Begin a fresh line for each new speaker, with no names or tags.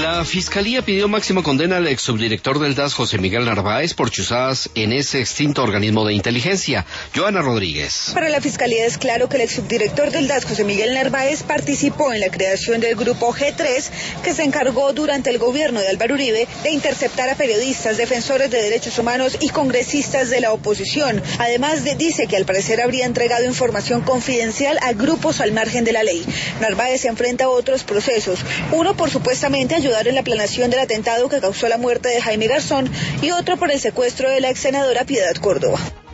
La Fiscalía pidió máxima condena al ex subdirector del DAS, José Miguel Narváez, por chuzadas en ese extinto organismo de inteligencia. Joana Rodríguez.
Para la Fiscalía es claro que el ex subdirector del DAS, José Miguel Narváez, participó en la creación del grupo G3, que se encargó durante el gobierno de Álvaro Uribe de interceptar a periodistas, defensores de derechos humanos y congresistas de la oposición. Además, dice que al parecer habría entregado información confidencial a grupos al margen de la ley. Narváez se enfrenta a otros procesos, uno por supuestamente ayudar en la planeación del atentado que causó la muerte de Jaime Garzón y otro por el secuestro de la ex senadora Piedad Córdoba.